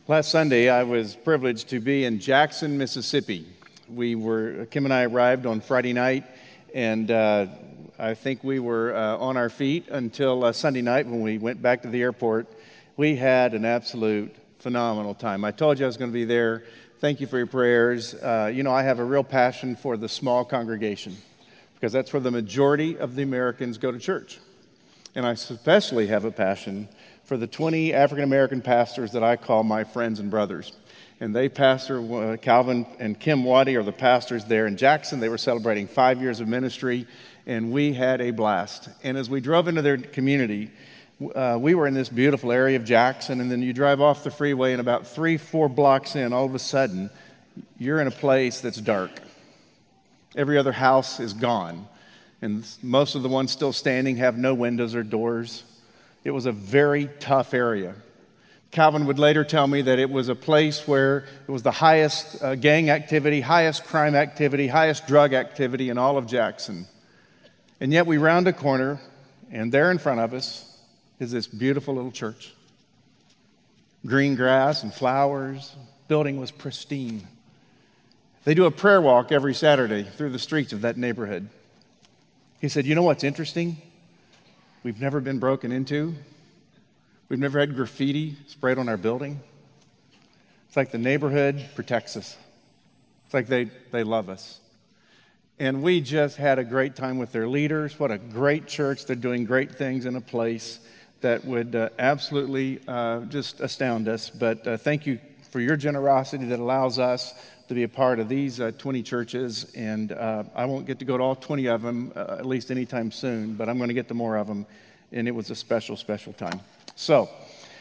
Last Sunday, I was privileged to be in Jackson, Mississippi. Kim and I arrived on Friday night, and I think we were on our feet until Sunday night when we went back to the airport. We had an absolute phenomenal time. I told you I was going to be there. Thank you for your prayers. I have a real passion for the small congregation because that's where the majority of the Americans go to church. And I especially have a passion for the 20 African-American pastors that I call my friends and brothers. And they pastor, Calvin and Kim Waddy are the pastors there in Jackson. They were celebrating 5 years of ministry, and we had a blast. And as we drove into their community, we were in this beautiful area of Jackson, and then you drive off the freeway, and about 3-4 blocks in, all of a sudden, you're in a place that's dark. Every other house is gone, and most of the ones still standing have no windows or doors. It was a very tough area. Calvin would later tell me that it was a place where it was the highest gang activity, highest crime activity, highest drug activity in all of Jackson. And yet we round a corner, and there in front of us is this beautiful little church. Green grass and flowers. Building was pristine. They do a prayer walk every Saturday through the streets of that neighborhood. He said, you know what's interesting? We've never been broken into. We've never had graffiti sprayed on our building. It's like the neighborhood protects us. It's like they love us. And we just had a great time with their leaders. What a great church. They're doing great things in a place that would absolutely just astound us. But thank you for your generosity that allows us to be a part of these 20 churches. And I won't get to go to all 20 of them, at least anytime soon, but I'm going to get to more of them. And it was a special, special time. So,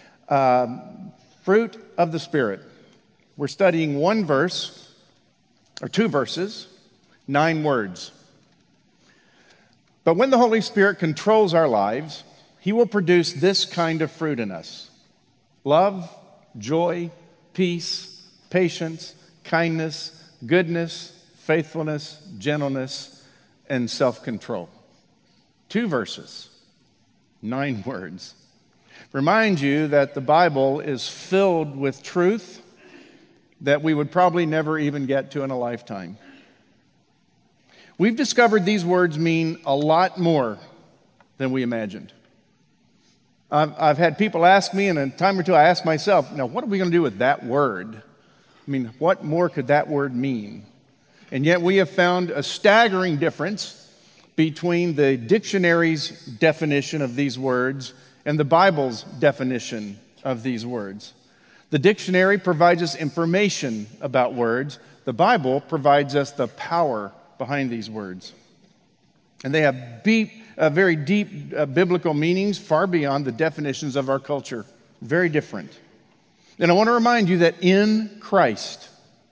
fruit of the Spirit. We're studying one verse, or two verses, 9 words. But when the Holy Spirit controls our lives, He will produce this kind of fruit in us: love, joy, peace, patience, kindness, goodness, faithfulness, gentleness, and self-control. 2 verses, 9 words. Remind you that the Bible is filled with truth that we would probably never even get to in a lifetime. We've discovered these words mean a lot more than we imagined. I've had people ask me, and a time or two I ask myself, now what are we going to do with that word? I mean, what more could that word mean? And yet we have found a staggering difference between the dictionary's definition of these words and the Bible's definition of these words. The dictionary provides us information about words. The Bible provides us the power behind these words. And they have very deep biblical meanings far beyond the definitions of our culture. Very different. And I want to remind you that in Christ,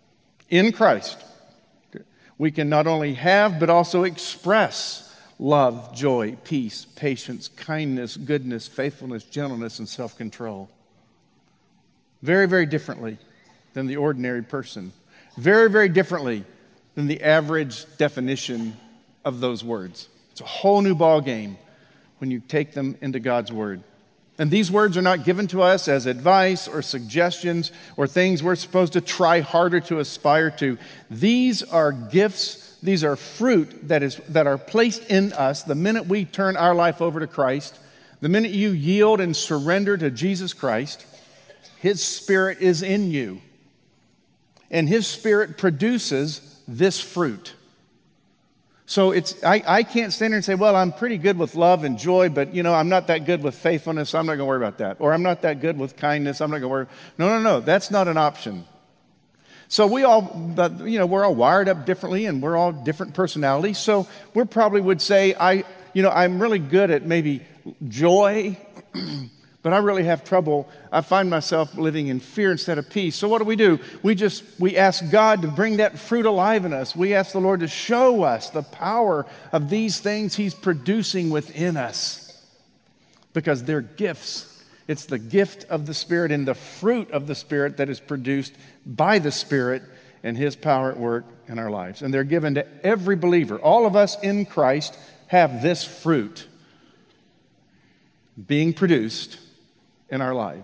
we can not only have but also express love, joy, peace, patience, kindness, goodness, faithfulness, gentleness, and self-control. Very, very differently than the ordinary person. Very, very differently than the average definition of those words. It's a whole new ball game when you take them into God's Word. And these words are not given to us as advice or suggestions or things we're supposed to try harder to aspire to. These are gifts, these are fruit that are placed in us the minute we turn our life over to Christ. The minute you yield and surrender to Jesus Christ, His Spirit is in you. And His Spirit produces this fruit. So I can't stand there and say, well, I'm pretty good with love and joy, but, I'm not that good with faithfulness, so I'm not going to worry about that. Or I'm not that good with kindness, I'm not going to worry. No, that's not an option. So we're all wired up differently, and we're all different personalities. So we probably would say, I'm really good at maybe joy, but I really have trouble. I find myself living in fear instead of peace. So what do? We ask God to bring that fruit alive in us. We ask the Lord to show us the power of these things He's producing within us, because they're gifts. It's the gift of the Spirit and the fruit of the Spirit that is produced by the Spirit and His power at work in our lives. And they're given to every believer. All of us in Christ have this fruit being produced in our lives.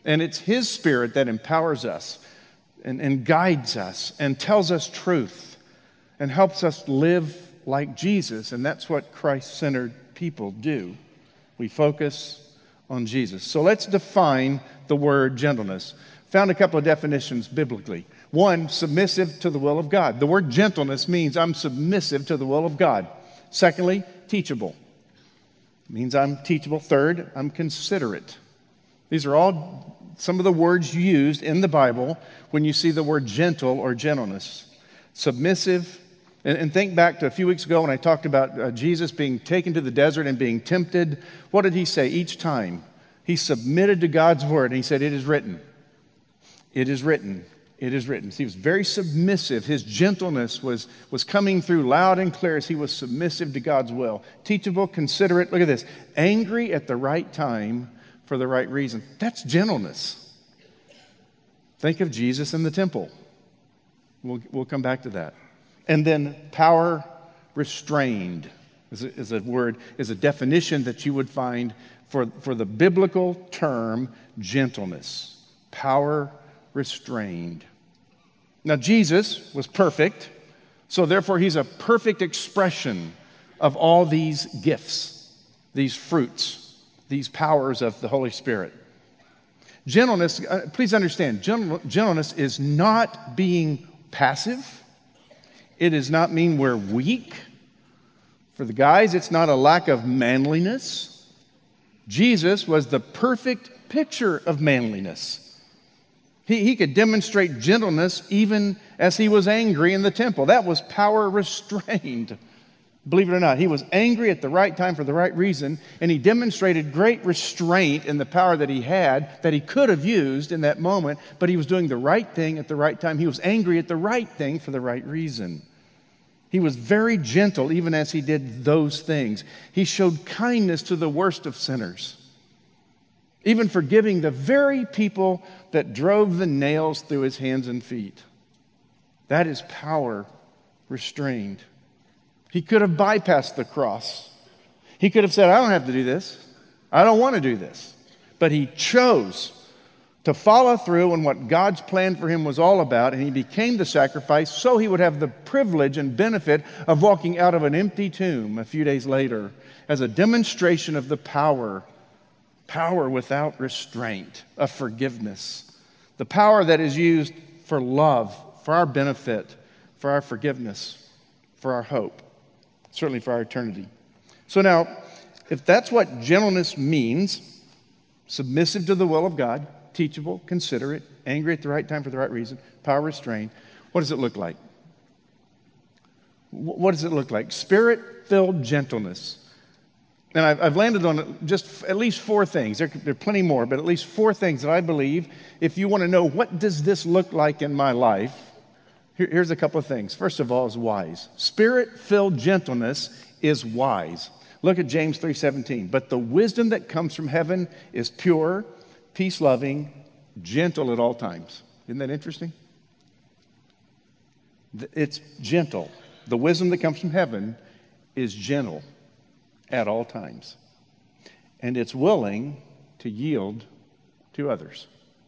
And it's His Spirit that empowers us and guides us and tells us truth and helps us live like Jesus. And that's what Christ-centered people do. We focus on Jesus. So let's define the word gentleness. Found a couple of definitions biblically. One, submissive to the will of God. The word gentleness means I'm submissive to the will of God. Secondly, teachable. It means I'm teachable. Third, I'm considerate. These are all some of the words used in the Bible when you see the word gentle or gentleness. Submissive. And think back to a few weeks ago when I talked about Jesus being taken to the desert and being tempted. What did He say each time? He submitted to God's word and He said, "It is written. It is written. It is written." So He was very submissive. His gentleness was coming through loud and clear as He was submissive to God's will. Teachable, considerate. Look at this. Angry at the right time for the right reason. That's gentleness. Think of Jesus in the temple. We'll come back to that. And then power restrained is a definition that you would find for the biblical term gentleness. Power restrained. Now, Jesus was perfect, so therefore He's a perfect expression of all these gifts, these fruits, these powers of the Holy Spirit. Gentleness, please understand, gentleness is not being passive. It does not mean we're weak. For the guys, it's not a lack of manliness. Jesus was the perfect picture of manliness. He could demonstrate gentleness even as He was angry in the temple. That was power restrained. Believe it or not, He was angry at the right time for the right reason, and He demonstrated great restraint in the power that He had, that He could have used in that moment, but He was doing the right thing at the right time. He was angry at the right thing for the right reason. He was very gentle even as He did those things. He showed kindness to the worst of sinners, even forgiving the very people that drove the nails through His hands and feet. That is power restrained. He could have bypassed the cross. He could have said, "I don't have to do this. I don't want to do this." But He chose to follow through on what God's plan for Him was all about, and He became the sacrifice so He would have the privilege and benefit of walking out of an empty tomb a few days later as a demonstration of the power without restraint, of forgiveness, the power that is used for love, for our benefit, for our forgiveness, for our hope, certainly for our eternity. So now, if that's what gentleness means, submissive to the will of God, teachable, considerate, angry at the right time for the right reason, power restrained, what does it look like? What does it look like? Spirit-filled gentleness. And I've landed on just at least four things. There are plenty more, but at least four things that I believe, if you want to know what does this look like in my life, here's a couple of things. First of all is wise. Spirit-filled gentleness is wise. Look at James 3:17. But the wisdom that comes from heaven is pure, peace-loving, gentle at all times. Isn't that interesting? It's gentle. The wisdom that comes from heaven is gentle at all times. And it's willing to yield to others.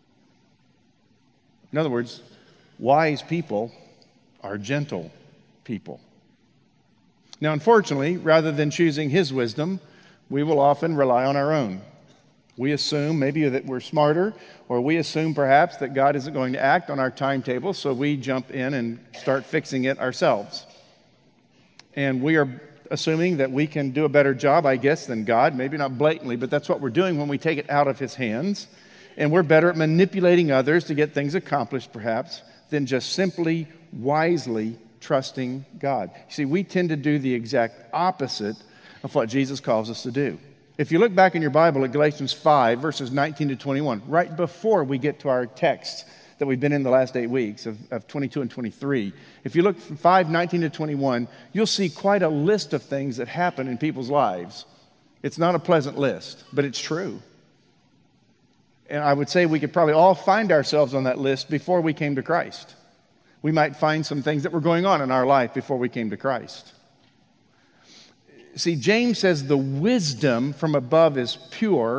In other words, wise people are gentle people. Now, unfortunately, rather than choosing His wisdom, we will often rely on our own. We assume maybe that we're smarter, or we assume perhaps that God isn't going to act on our timetable, so we jump in and start fixing it ourselves. And we are assuming that we can do a better job, I guess, than God. Maybe not blatantly, but that's what we're doing when we take it out of His hands. And we're better at manipulating others to get things accomplished, perhaps, than just simply, wisely trusting God. You see, we tend to do the exact opposite of what Jesus calls us to do. If you look back in your Bible at Galatians 5, verses 19 to 21, right before we get to our text that we've been in the last 8 weeks of 22 and 23, if you look from 5, 19 to 21, you'll see quite a list of things that happen in people's lives. It's not a pleasant list, but it's true. And I would say we could probably all find ourselves on that list before we came to Christ. We might find some things that were going on in our life before we came to Christ. See, James says the wisdom from above is pure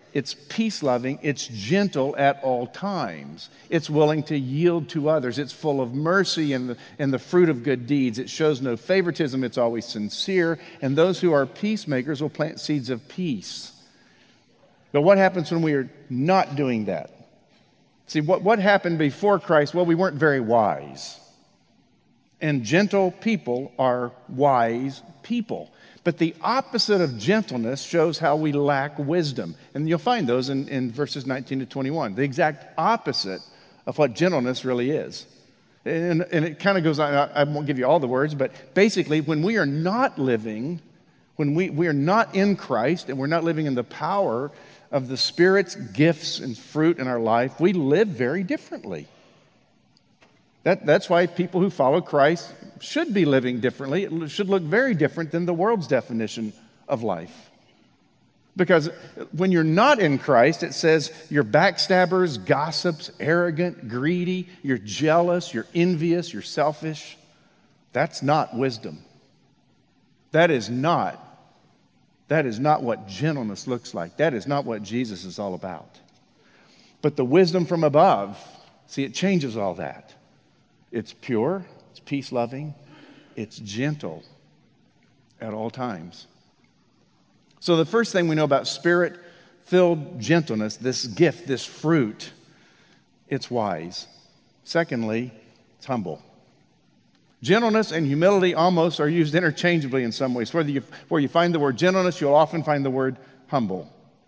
it's peace-loving, it's gentle at all times. It's willing to yield to others. It's full of mercy and the fruit of good deeds. It shows no favoritism. It's always sincere. And those who are peacemakers will plant seeds of peace. But what happens when we are not doing that? See, what happened before Christ? Well, we weren't very wise. And gentle people are wise people. But the opposite of gentleness shows how we lack wisdom. And you'll find those in verses 19 to 21. The exact opposite of what gentleness really is. And it kind of goes on, I won't give you all the words, but basically when we are not living, when we are not in Christ and we're not living in the power of the Spirit's gifts and fruit in our life, we live very differently. That's why people who follow Christ should be living differently. It should look very different than the world's definition of life. Because when you're not in Christ, it says you're backstabbers, gossips, arrogant, greedy, you're jealous, you're envious, you're selfish. That's not wisdom. That is not what gentleness looks like. That is not what Jesus is all about. But the wisdom from above, see, it changes all that. It's pure, it's peace-loving, it's gentle at all times. So the first thing we know about Spirit-filled gentleness, this gift, this fruit, it's wise. Secondly, it's humble. Gentleness and humility almost are used interchangeably in some ways. Where you find the word gentleness, you'll often find the word humble.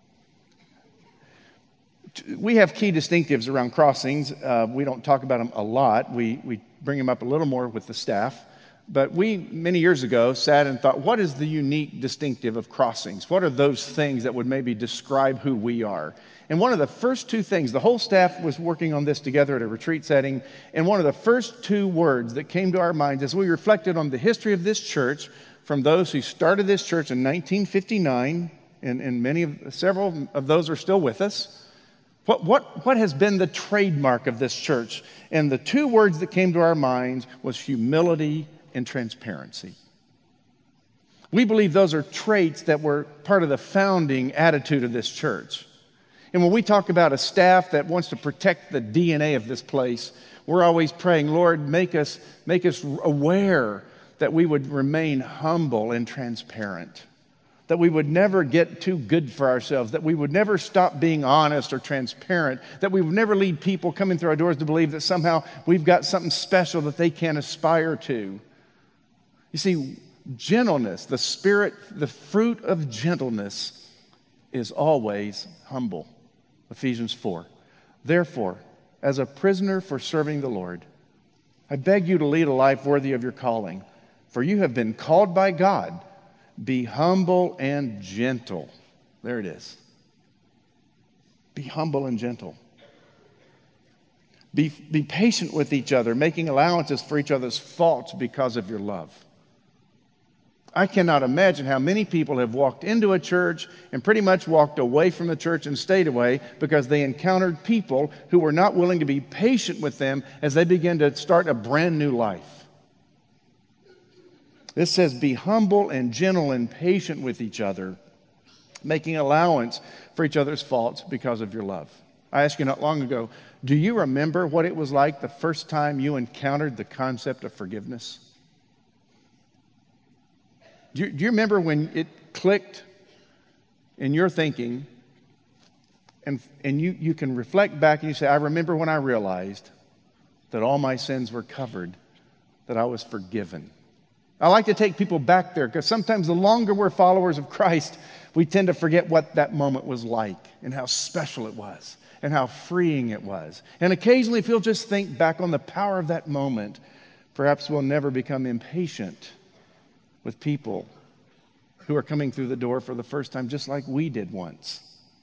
We have key distinctives around crossings. We don't talk about them a lot. We bring them up a little more with the staff. But we, many years ago, sat and thought, what is the unique distinctive of crossings? What are those things that would maybe describe who we are? And one of the first two things, the whole staff was working on this together at a retreat setting, and one of the first two words that came to our minds as we reflected on the history of this church from those who started this church in 1959, and several of those are still with us. What has been the trademark of this church? And the two words that came to our minds was humility and transparency. We believe those are traits that were part of the founding attitude of this church. And when we talk about a staff that wants to protect the DNA of this place, we're always praying, Lord, make us aware that we would remain humble and transparent. That we would never get too good for ourselves, that we would never stop being honest or transparent, that we would never lead people coming through our doors to believe that somehow we've got something special that they can't aspire to. You see, gentleness, the Spirit, the fruit of gentleness is always humble. Ephesians 4. Therefore, as a prisoner for serving the Lord, I beg you to lead a life worthy of your calling, for you have been called by God. Be humble and gentle. There it is. Be humble and gentle. Be patient with each other, making allowances for each other's faults because of your love. I cannot imagine how many people have walked into a church and pretty much walked away from the church and stayed away because they encountered people who were not willing to be patient with them as they began to start a brand new life. This says, be humble and gentle and patient with each other, making allowance for each other's faults because of your love. I asked you not long ago, do you remember what it was like the first time you encountered the concept of forgiveness? Do you remember when it clicked in your thinking and you can reflect back and you say, I remember when I realized that all my sins were covered, that I was forgiven. I like to take people back there because sometimes the longer we're followers of Christ, we tend to forget what that moment was like and how special it was and how freeing it was. And occasionally, if you'll just think back on the power of that moment, perhaps we'll never become impatient with people who are coming through the door for the first time, just like we did once.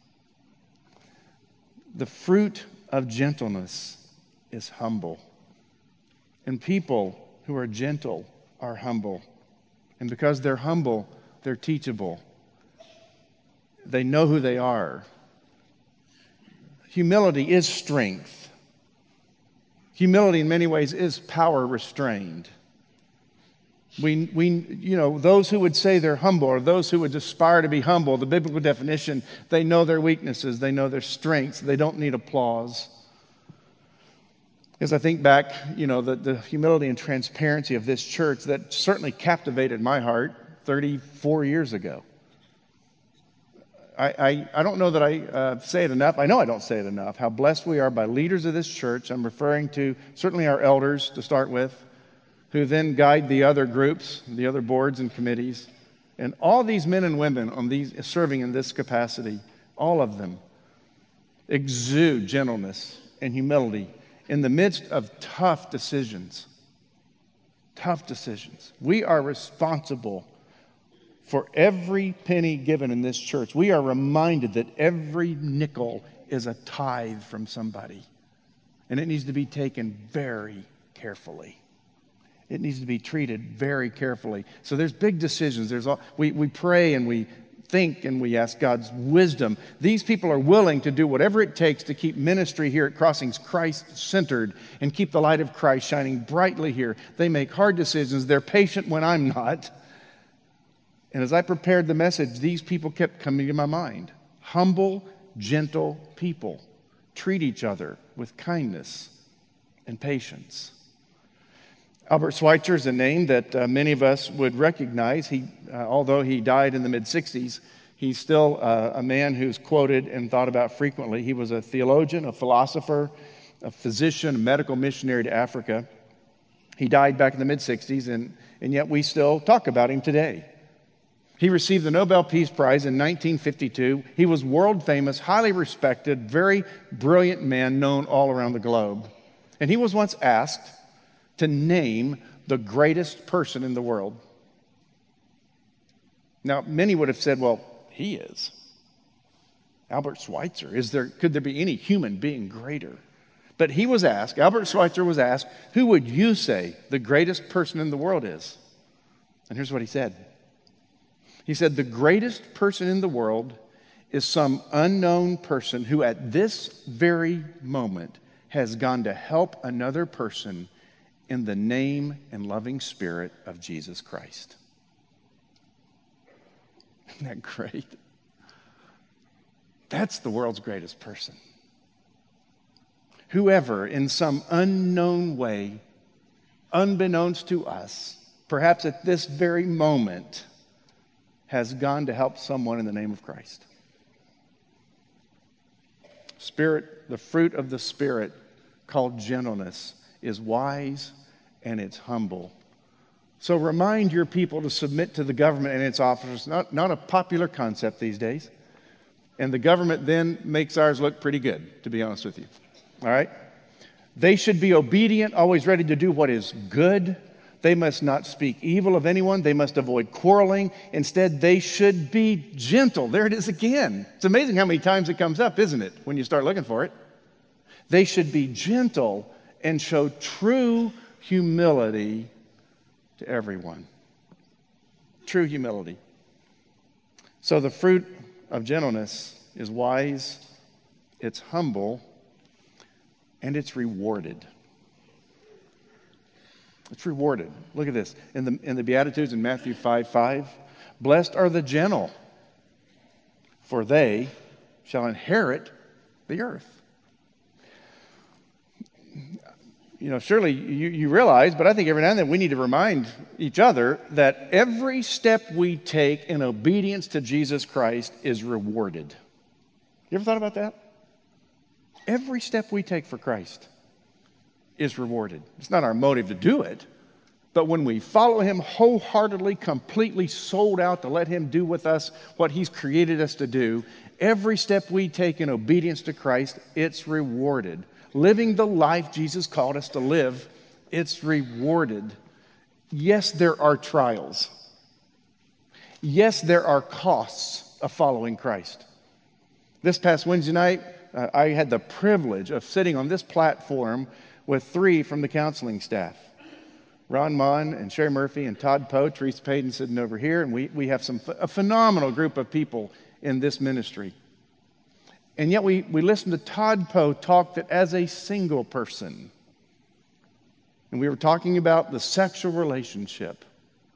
The fruit of gentleness is humble. And people who are gentle are humble. And because they're humble, they're teachable. They know who they are. Humility is strength. Humility in many ways is power restrained. Those who would say they're humble, or those who would aspire to be humble, the biblical definition, they know their weaknesses, they know their strengths, they don't need applause. As I think back, the humility and transparency of this church that certainly captivated my heart 34 years ago. I don't know that I say it enough. I know I don't say it enough, how blessed we are by leaders of this church. I'm referring to certainly our elders to start with, who then guide the other groups, the other boards and committees. And all these men and women serving in this capacity, all of them exude gentleness and humility in the midst of tough decisions. Tough decisions. We are responsible for every penny given in this church. We are reminded that every nickel is a tithe from somebody, and it needs to be taken very carefully. It needs to be treated very carefully. So there's big decisions. We pray and we think and we ask God's wisdom. These people are willing to do whatever it takes to keep ministry here at Crossings Christ-centered and keep the light of Christ shining brightly here. They make hard decisions. They're patient when I'm not. And as I prepared the message, these people kept coming to my mind. Humble, gentle people treat each other with kindness and patience. Albert Schweitzer is a name that many of us would recognize. Although he died in the mid-60s, he's still a man who's quoted and thought about frequently. He was a theologian, a philosopher, a physician, a medical missionary to Africa. He died back in the mid-60s, and yet we still talk about him today. He received the Nobel Peace Prize in 1952. He was world famous, highly respected, very brilliant man known all around the globe. And he was once asked to name the greatest person in the world. Now, many would have said, well, he is. Albert Schweitzer. Could there be any human being greater? But Albert Schweitzer was asked, who would you say the greatest person in the world is? And here's what he said. He said, the greatest person in the world is some unknown person who at this very moment has gone to help another person in the name and loving spirit of Jesus Christ. Isn't that great? That's the world's greatest person. Whoever, in some unknown way, unbeknownst to us, perhaps at this very moment, has gone to help someone in the name of Christ. Spirit, the fruit of the Spirit, called gentleness, is wise and it's humble. So remind your people to submit to the government and its officers. Not a popular concept these days. And the government then makes ours look pretty good, to be honest with you. All right? They should be obedient, always ready to do what is good. They must not speak evil of anyone. They must avoid quarreling. Instead, they should be gentle. There it is again. It's amazing how many times it comes up, isn't it, when you start looking for it? They should be gentle and show true humility to everyone. True humility. So the fruit of gentleness is wise, it's humble, and it's rewarded. It's rewarded. Look at this. In the Beatitudes in Matthew 5:5, blessed are the gentle, for they shall inherit the earth. Surely you realize, but I think every now and then we need to remind each other that every step we take in obedience to Jesus Christ is rewarded. You ever thought about that? Every step we take for Christ is rewarded. It's not our motive to do it, but when we follow Him wholeheartedly, completely sold out to let Him do with us what He's created us to do, every step we take in obedience to Christ, it's rewarded. Living the life Jesus called us to live, it's rewarded. Yes, there are trials. Yes, there are costs of following Christ. This past Wednesday night, I had the privilege of sitting on this platform with 3 from the counseling staff. Ron Mon and Sherry Murphy and Todd Poe, Teresa Payton sitting over here, and we have a phenomenal group of people in this ministry. And yet we listened to Todd Poe talk that as a single person, and we were talking about the sexual relationship,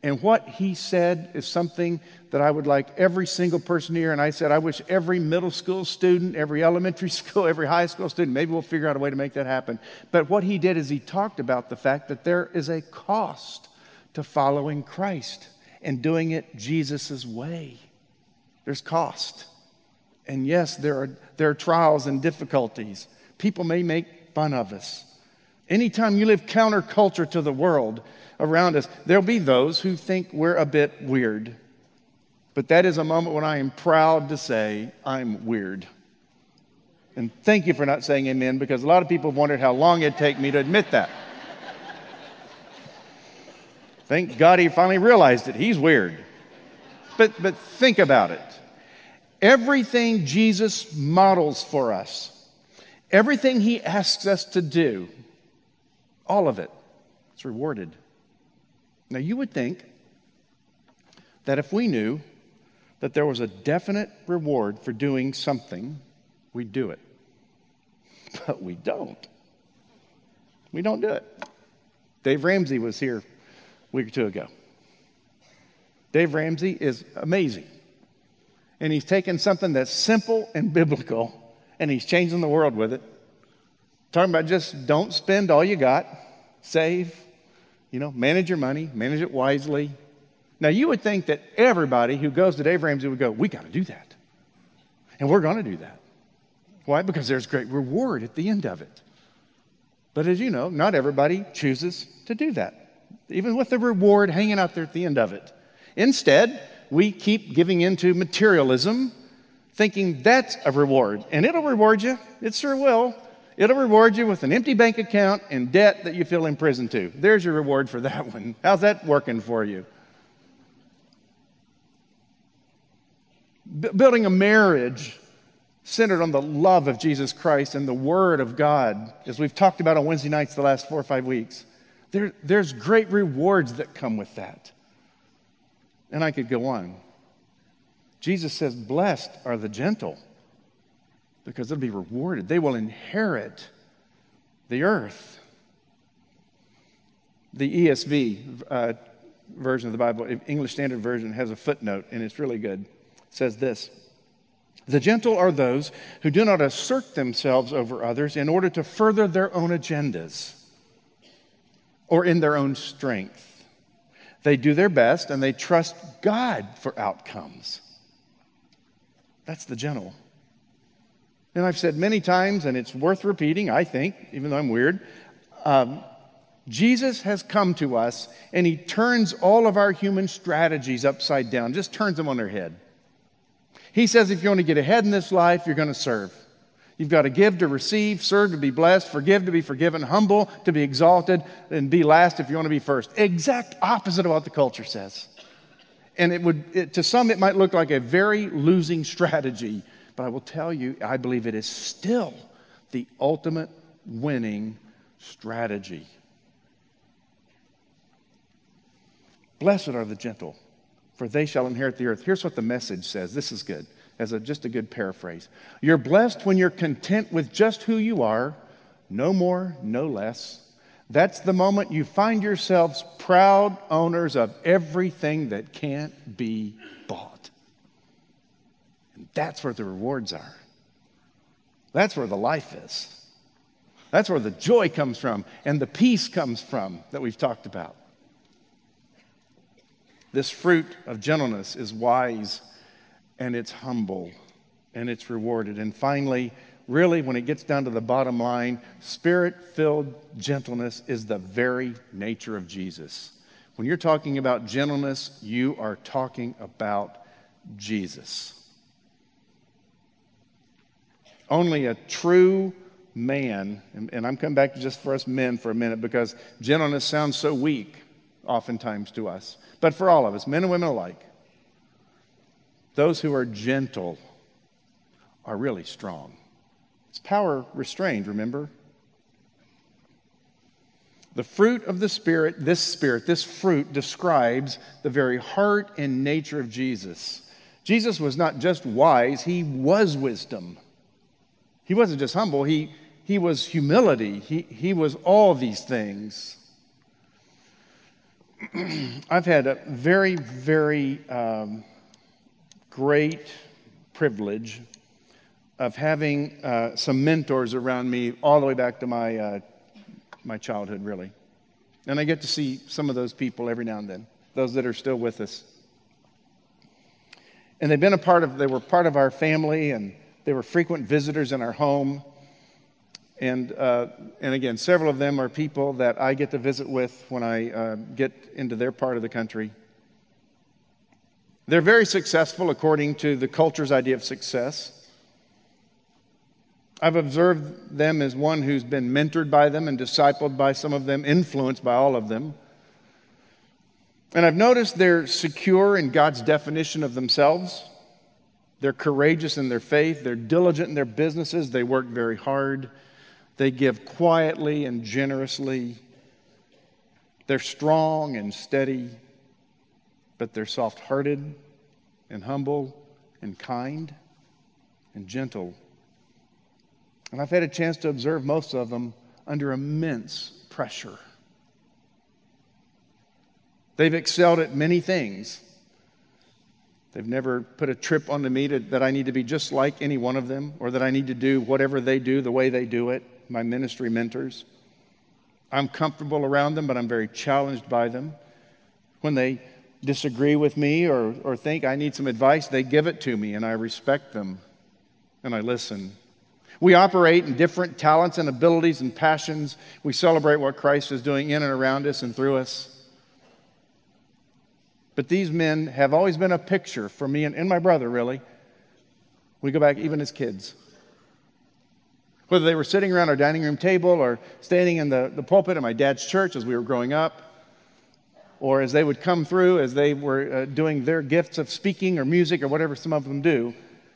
And what he said is something that I would like every single person here. And I said, I wish every middle school student, every elementary school, every high school student, maybe we'll figure out a way to make that happen. But what he did is he talked about the fact that there is a cost to following Christ and doing it Jesus' way. There's cost. And yes, there are trials and difficulties. People may make fun of us. Anytime you live counterculture to the world around us, there'll be those who think we're a bit weird. But that is a moment when I am proud to say I'm weird. And thank you for not saying amen, because a lot of people wondered how long it'd take me to admit that. Thank God he finally realized it. He's weird. But think about it. Everything Jesus models for us, everything he asks us to do, all of it, it's rewarded. Now, you would think that if we knew that there was a definite reward for doing something, we'd do it. But we don't. We don't do it. Dave Ramsey was here a week or two ago. Dave Ramsey is amazing. And he's taken something that's simple and biblical, and he's changing the world with it. Talking about just don't spend all you got. Save. Manage your money, manage it wisely. Now, you would think that everybody who goes to Dave Ramsey would go, we got to do that. And we're going to do that. Why? Because there's great reward at the end of it. But as you know, not everybody chooses to do that, even with the reward hanging out there at the end of it. Instead, we keep giving into materialism, thinking that's a reward. And it'll reward you. It sure will. It'll reward you with an empty bank account and debt that you feel imprisoned to. There's your reward for that one. How's that working for you? Building a marriage centered on the love of Jesus Christ and the Word of God, as we've talked about on Wednesday nights the last 4 or 5 weeks. There's great rewards that come with that. And I could go on. Jesus says, blessed are the gentle, because they'll be rewarded. They will inherit the earth. The ESV version of the Bible, English Standard Version, has a footnote, and it's really good. It says this: the gentle are those who do not assert themselves over others in order to further their own agendas or in their own strength. They do their best, and they trust God for outcomes. That's the gentle. And I've said many times, and it's worth repeating, I think, even though I'm weird, Jesus has come to us, and he turns all of our human strategies upside down, just turns them on their head. He says if you want to get ahead in this life, you're going to serve. You've got to give to receive, serve to be blessed, forgive to be forgiven, humble to be exalted, and be last if you want to be first. Exact opposite of what the culture says. And to some, it might look like a very losing strategy. But I will tell you, I believe it is still the ultimate winning strategy. Blessed are the gentle, for they shall inherit the earth. Here's what the Message says. This is good, just a good paraphrase. You're blessed when you're content with just who you are, no more, no less. That's the moment you find yourselves proud owners of everything that can't be bought. That's where the rewards are. That's where the life is. That's where the joy comes from and the peace comes from that we've talked about. This fruit of gentleness is wise, and it's humble, and it's rewarded. And finally, really, when it gets down to the bottom line, Spirit-filled gentleness is the very nature of Jesus. When you're talking about gentleness, you are talking about Jesus. Only a true man, and I'm coming back just for us men for a minute, because gentleness sounds so weak oftentimes to us. But for all of us, men and women alike, those who are gentle are really strong. It's power restrained, remember? The fruit of the Spirit, this fruit describes the very heart and nature of Jesus. Jesus was not just wise, he was wisdom. He wasn't just humble, he was humility. He was all these things. I've had a very, very great privilege of having some mentors around me all the way back to my childhood, really. And I get to see some of those people every now and then, those that are still with us. And they were part of our family, and they were frequent visitors in our home. And again, several of them are people that I get to visit with when I get into their part of the country. They're very successful according to the culture's idea of success. I've observed them as one who's been mentored by them and discipled by some of them, influenced by all of them. And I've noticed they're secure in God's definition of themselves. They're courageous in their faith. They're diligent in their businesses. They work very hard. They give quietly and generously. They're strong and steady, but they're soft-hearted and humble and kind and gentle. And I've had a chance to observe most of them under immense pressure. They've excelled at many things. They've never put a trip onto me that I need to be just like any one of them, or that I need to do whatever they do the way they do it, my ministry mentors. I'm comfortable around them, but I'm very challenged by them. When they disagree with me or think I need some advice, they give it to me, and I respect them, and I listen. We operate in different talents and abilities and passions. We celebrate what Christ is doing in and around us and through us. But these men have always been a picture for me and my brother, really. We go back even as kids. Whether they were sitting around our dining room table or standing in the pulpit at my dad's church as we were growing up, or as they would come through as they were doing their gifts of speaking or music or whatever some of them do,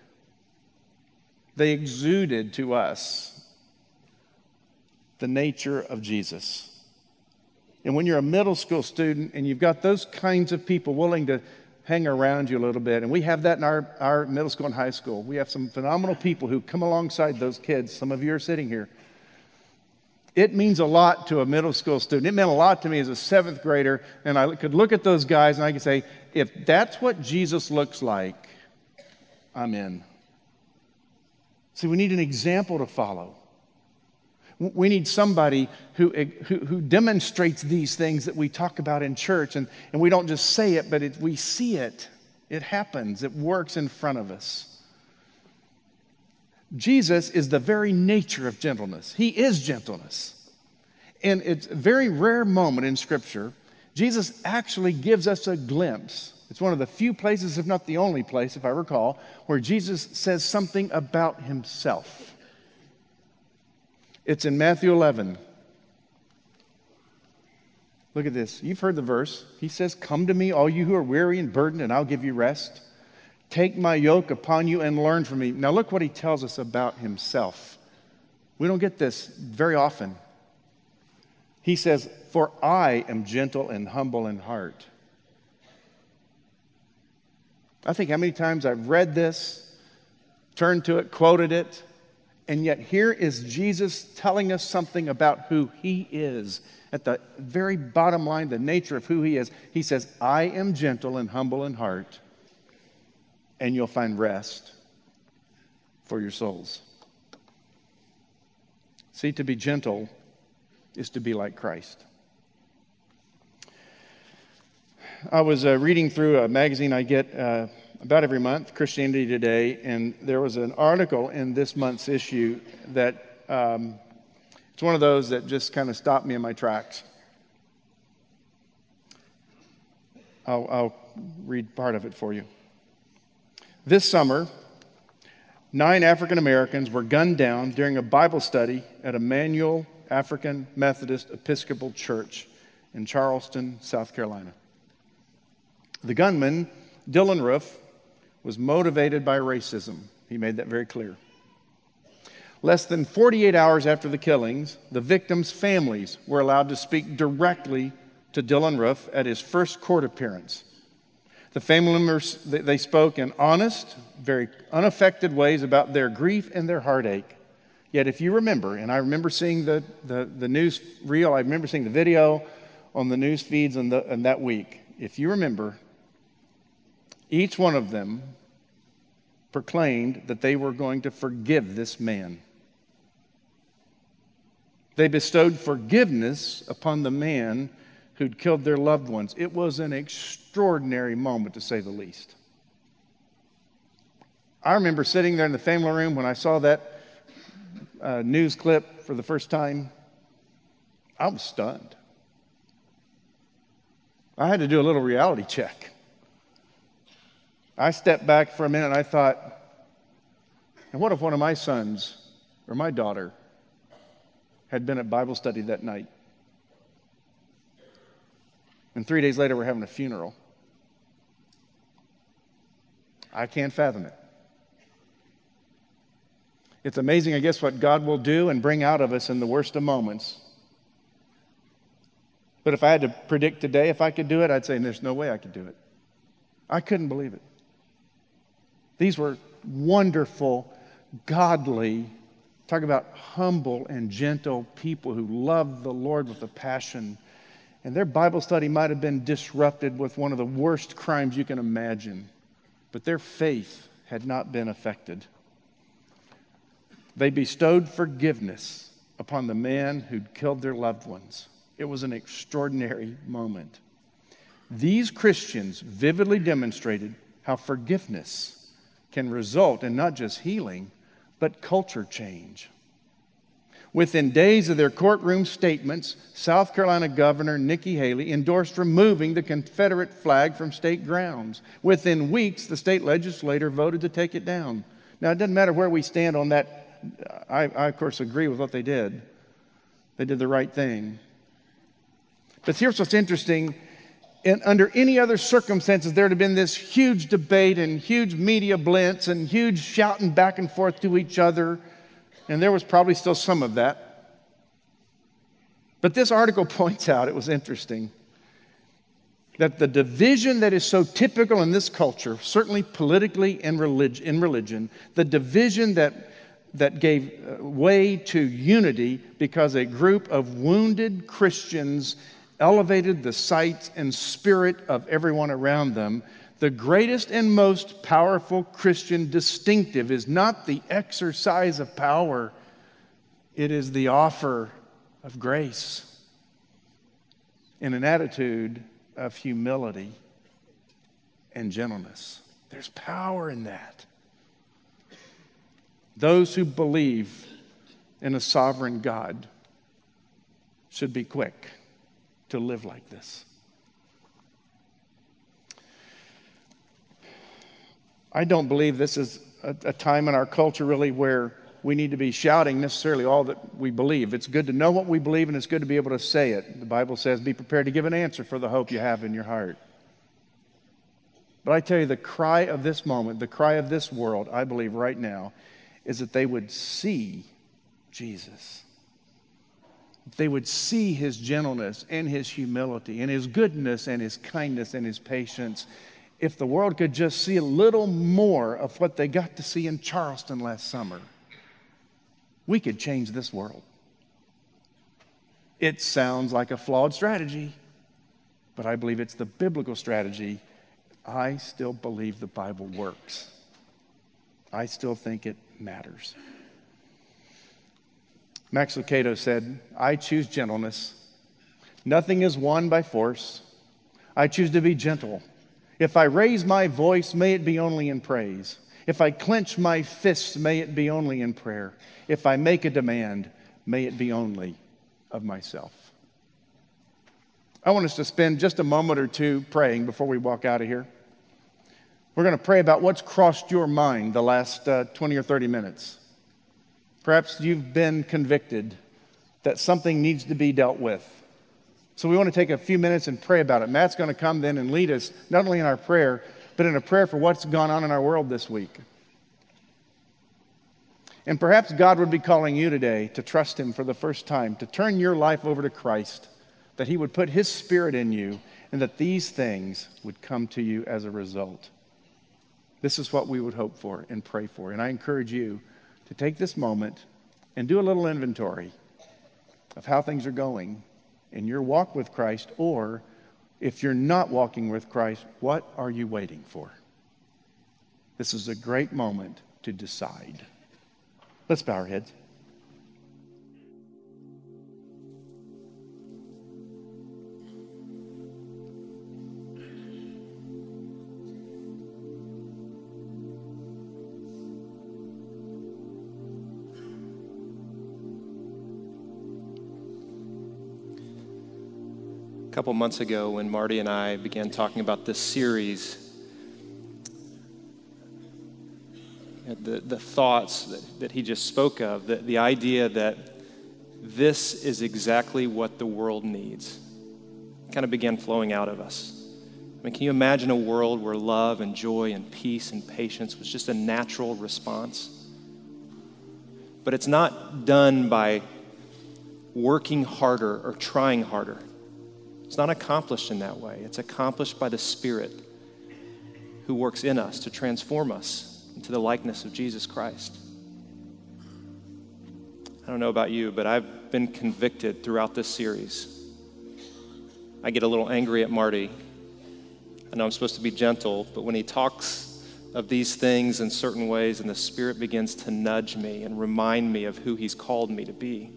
they exuded to us the nature of Jesus. And when you're a middle school student and you've got those kinds of people willing to hang around you a little bit, and we have that in our middle school and high school. We have some phenomenal people who come alongside those kids. Some of you are sitting here. It means a lot to a middle school student. It meant a lot to me as a seventh grader, and I could look at those guys and I could say, if that's what Jesus looks like, I'm in. See, we need an example to follow. We need somebody who demonstrates these things that we talk about in church, and we don't just say it, but we see it. It happens. It works in front of us. Jesus is the very nature of gentleness. He is gentleness. And it's a very rare moment in Scripture. Jesus actually gives us a glimpse. It's one of the few places, if not the only place, if I recall, where Jesus says something about himself. It's in Matthew 11. Look at this. You've heard the verse. He says, "Come to me, all you who are weary and burdened, and I'll give you rest. Take my yoke upon you and learn from me." Now look what he tells us about himself. We don't get this very often. He says, "For I am gentle and humble in heart." I think how many times I've read this, turned to it, quoted it, and yet here is Jesus telling us something about who he is. At the very bottom line, the nature of who he is. He says, "I am gentle and humble in heart, and you'll find rest for your souls." See, to be gentle is to be like Christ. I was reading through a magazine I get about every month, Christianity Today, and there was an article in this month's issue that it's one of those that just kind of stopped me in my tracks. I'll read part of it for you. This summer, 9 African Americans were gunned down during a Bible study at Emmanuel African Methodist Episcopal Church in Charleston, South Carolina. The gunman, Dylan Roof, was motivated by racism. He made that very clear. Less than 48 hours after the killings, the victims' families were allowed to speak directly to Dylan Roof at his first court appearance. The family members, they spoke in honest, very unaffected ways about their grief and their heartache. Yet if you remember, and I remember seeing the news reel, I remember seeing the video on the news feeds in that week, if you remember, each one of them proclaimed that they were going to forgive this man. They bestowed forgiveness upon the man who'd killed their loved ones. It was an extraordinary moment, to say the least. I remember sitting there in the family room when I saw that news clip for the first time. I was stunned. I had to do a little reality check. I stepped back for a minute and I thought, and what if one of my sons or my daughter had been at Bible study that night? And 3 days later, we're having a funeral. I can't fathom it. It's amazing, I guess, what God will do and bring out of us in the worst of moments. But if I had to predict today, if I could do it, I'd say there's no way I could do it. I couldn't believe it. These were wonderful, godly, talk about humble and gentle people who loved the Lord with a passion. And their Bible study might have been disrupted with one of the worst crimes you can imagine. But their faith had not been affected. They bestowed forgiveness upon the man who'd killed their loved ones. It was an extraordinary moment. These Christians vividly demonstrated how forgiveness can result in not just healing, but culture change. Within days of their courtroom statements, South Carolina Governor Nikki Haley endorsed removing the Confederate flag from state grounds. Within weeks, the state legislature voted to take it down. Now, it doesn't matter where we stand on that. I of course, agree with what they did. They did the right thing. But here's what's interesting. Under any other circumstances, there would have been this huge debate and huge media blitz and huge shouting back and forth to each other. And there was probably still some of that. But this article points out, it was interesting, that the division that is so typical in this culture, certainly politically and in religion, the division that gave way to unity because a group of wounded Christians elevated the sight and spirit of everyone around them. The greatest and most powerful Christian distinctive is not the exercise of power, it is the offer of grace in an attitude of humility and gentleness. There's power in that. Those who believe in a sovereign God should be quick to live like this. I don't believe this is a time in our culture really where we need to be shouting necessarily all that we believe. It's good to know what we believe and it's good to be able to say it. The Bible says, be prepared to give an answer for the hope you have in your heart. But I tell you, the cry of this moment, the cry of this world, I believe right now, is that they would see Jesus. They would see his gentleness and his humility and his goodness and his kindness and his patience. If the world could just see a little more of what they got to see in Charleston last summer, we could change this world. It sounds like a flawed strategy, but I believe it's the biblical strategy. I still believe the Bible works. I still think it matters. Max Lucado said, I choose gentleness. Nothing is won by force. I choose to be gentle. If I raise my voice, may it be only in praise. If I clench my fists, may it be only in prayer. If I make a demand, may it be only of myself. I want us to spend just a moment or two praying before we walk out of here. We're going to pray about what's crossed your mind the last 20 or 30 minutes. Perhaps you've been convicted that something needs to be dealt with. So we want to take a few minutes and pray about it. Matt's going to come then and lead us, not only in our prayer, but in a prayer for what's gone on in our world this week. And perhaps God would be calling you today to trust him for the first time, to turn your life over to Christ, that he would put his Spirit in you, and that these things would come to you as a result. This is what we would hope for and pray for. And I encourage you to take this moment and do a little inventory of how things are going in your walk with Christ? Or if you're not walking with Christ, what are you waiting for? This is a great moment to decide. Let's bow our heads. A couple months ago, when Marty and I began talking about this series, the thoughts that he just spoke of, the idea that this is exactly what the world needs, kind of began flowing out of us. I mean, can you imagine a world where love and joy and peace and patience was just a natural response? But it's not done by working harder or trying harder. It's not accomplished in that way. It's accomplished by the Spirit who works in us to transform us into the likeness of Jesus Christ. I don't know about you, but I've been convicted throughout this series. I get a little angry at Marty. I know I'm supposed to be gentle, but when he talks of these things in certain ways and the Spirit begins to nudge me and remind me of who he's called me to be.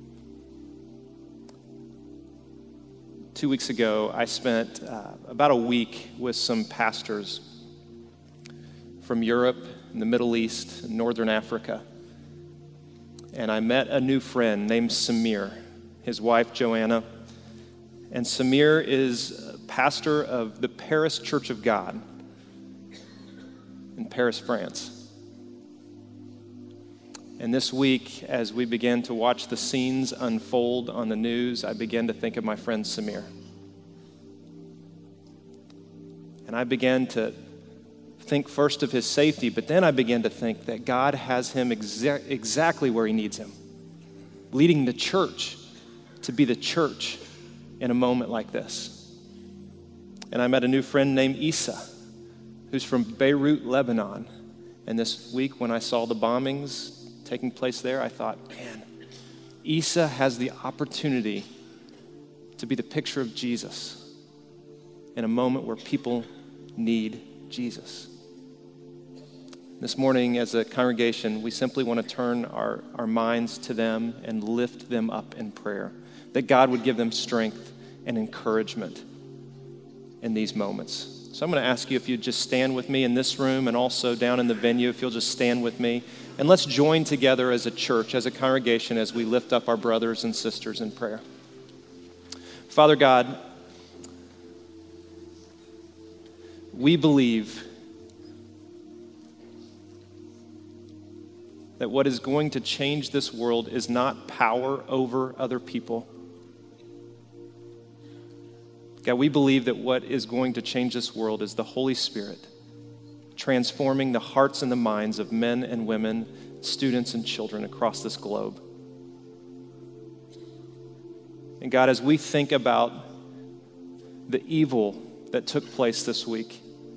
2 weeks ago, I spent about a week with some pastors from Europe, and the Middle East, and Northern Africa. And I met a new friend named Samir, his wife Joanna. And Samir is pastor of the Paris Church of God in Paris, France. And this week, as we began to watch the scenes unfold on the news, I began to think of my friend Samir. And I began to think first of his safety, but then I began to think that God has him exactly where he needs him, leading the church to be the church in a moment like this. And I met a new friend named Isa, who's from Beirut, Lebanon. And this week when I saw the bombings taking place there, I thought, man, Isa has the opportunity to be the picture of Jesus in a moment where people need Jesus. This morning, as a congregation, we simply want to turn our minds to them and lift them up in prayer, that God would give them strength and encouragement in these moments. So I'm going to ask you if you'd just stand with me in this room and also down in the venue, if you'll just stand with me. And let's join together as a church, as a congregation, as we lift up our brothers and sisters in prayer. Father God, we believe that what is going to change this world is not power over other people. God, we believe that what is going to change this world is the Holy Spirit, transforming the hearts and the minds of men and women, students and children across this globe. And God, as we think about the evil that took place this week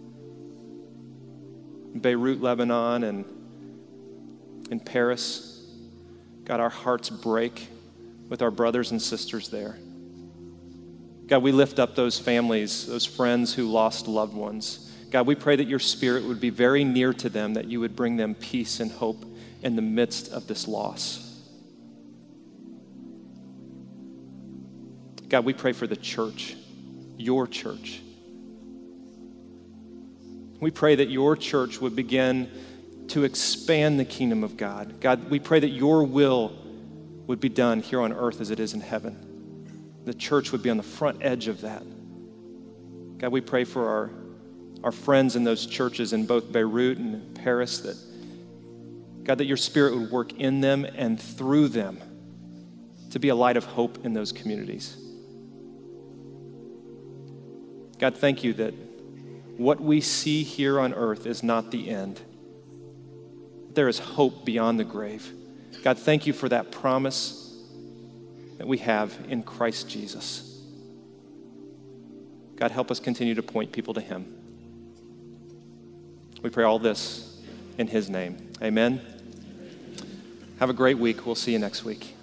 in Beirut, Lebanon, and in Paris, God, our hearts break with our brothers and sisters there. God, we lift up those families, those friends who lost loved ones. God, we pray that your Spirit would be very near to them, that you would bring them peace and hope in the midst of this loss. God, we pray for the church, your church. We pray that your church would begin to expand the kingdom of God. God, we pray that your will would be done here on earth as it is in heaven. The church would be on the front edge of that. God, we pray for our friends in those churches in both Beirut and Paris, that God, that your Spirit would work in them and through them to be a light of hope in those communities. God, thank you that what we see here on earth is not the end. There is hope beyond the grave. God, thank you for that promise that we have in Christ Jesus. God, help us continue to point people to him. We pray all this in his name. Amen. Have a great week. We'll see you next week.